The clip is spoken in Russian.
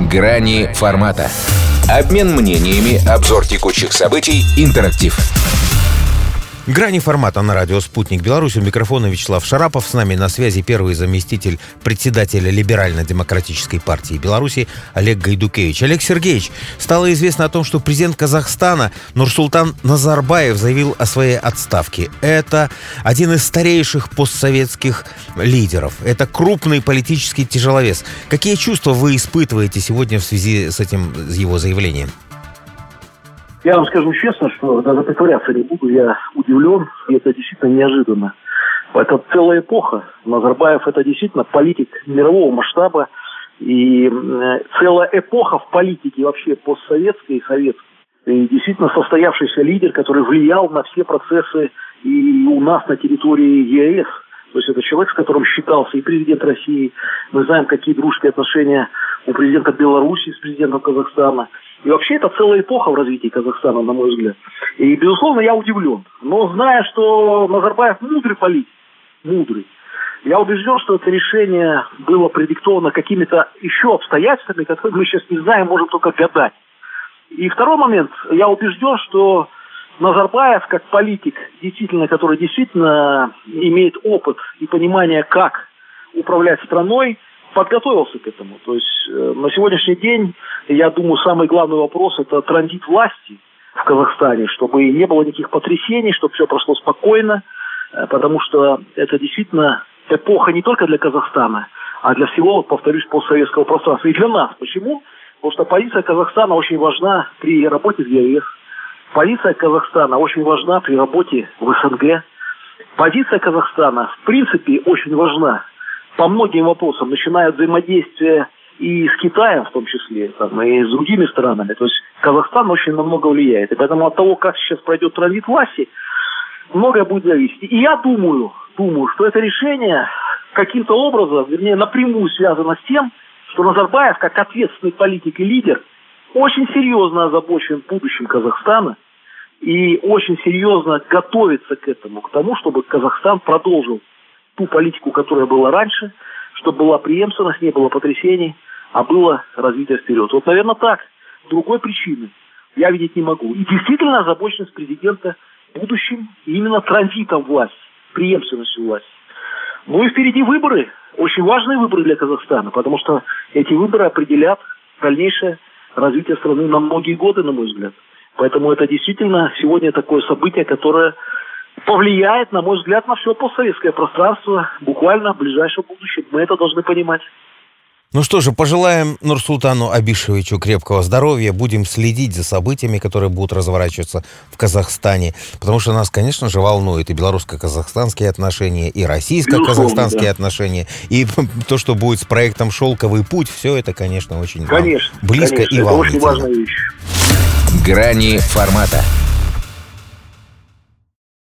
Грани формата. Обмен мнениями, обзор текущих событий, интерактив. Грани формата на радио «Спутник Беларусь». У микрофона Вячеслав Шарапов. С нами на связи первый заместитель председателя Либерально-демократической партии Беларуси Олег Гайдукевич. Олег Сергеевич, стало известно о том, что президент Казахстана Нурсултан Назарбаев заявил о своей отставке. Это один из старейших постсоветских лидеров. Это крупный политический тяжеловес. Какие чувства вы испытываете сегодня в связи с этим его заявлением? Я вам скажу честно, что даже притворяться не буду, я удивлен, и это действительно неожиданно. Это целая эпоха. Назарбаев – это действительно политик мирового масштаба, и целая эпоха в политике вообще постсоветской и советской. И действительно состоявшийся лидер, который влиял на все процессы и у нас на территории ЕС. То есть это человек, с которым считался и президент России. Мы знаем, какие дружеские отношения у президента Беларуси с президентом Казахстана. И вообще это целая эпоха в развитии Казахстана, на мой взгляд. И, безусловно, я удивлен. Но зная, что Назарбаев мудрый политик, я убежден, что это решение было продиктовано какими-то еще обстоятельствами, которые мы сейчас не знаем, можем только гадать. И второй момент. Я убежден, что Назарбаев, как политик, который действительно имеет опыт и понимание, как управлять страной, подготовился к этому. То есть на сегодняшний день, я думаю, самый главный вопрос – это транзит власти в Казахстане, чтобы не было никаких потрясений, чтобы все прошло спокойно, потому что это действительно эпоха не только для Казахстана, а для всего, повторюсь, постсоветского пространства. И для нас. Почему? Потому что позиция Казахстана очень важна при работе с ЕС. Позиция Казахстана очень важна при работе в СНГ. Позиция Казахстана, в принципе, очень важна по многим вопросам, начиная от взаимодействия и с Китаем в том числе, и с другими странами. То есть Казахстан очень на много влияет. И поэтому от того, как сейчас пройдет транзит власти, многое будет зависеть. И я думаю, что это решение каким-то образом, вернее, напрямую связано с тем, что Назарбаев, как ответственный политик и лидер, очень серьезно озабочен будущим Казахстана и очень серьезно готовится к этому, к тому, чтобы Казахстан продолжил ту политику, которая была раньше, чтобы была преемственность, не было потрясений, а было развитие вперед. Вот, наверное, так. Другой причины я видеть не могу. И действительно озабоченность президента будущим именно транзитом власти, преемственностью власти. Ну и впереди выборы, очень важные выборы для Казахстана, потому что эти выборы определят дальнейшее развитие страны на многие годы, на мой взгляд. Поэтому это действительно сегодня такое событие, которое повлияет, на мой взгляд, на все постсоветское пространство буквально в ближайшем будущем. Мы это должны понимать. Ну что же, пожелаем Нурсултану Абишевичу крепкого здоровья. Будем следить за событиями, которые будут разворачиваться в Казахстане. Потому что нас, конечно же, волнует и белорусско-казахстанские отношения, и российско-казахстанские отношения, и то, что будет с проектом «Шелковый путь». Все это, конечно, очень близко и волнительно. Это очень важная вещь. Грани формата.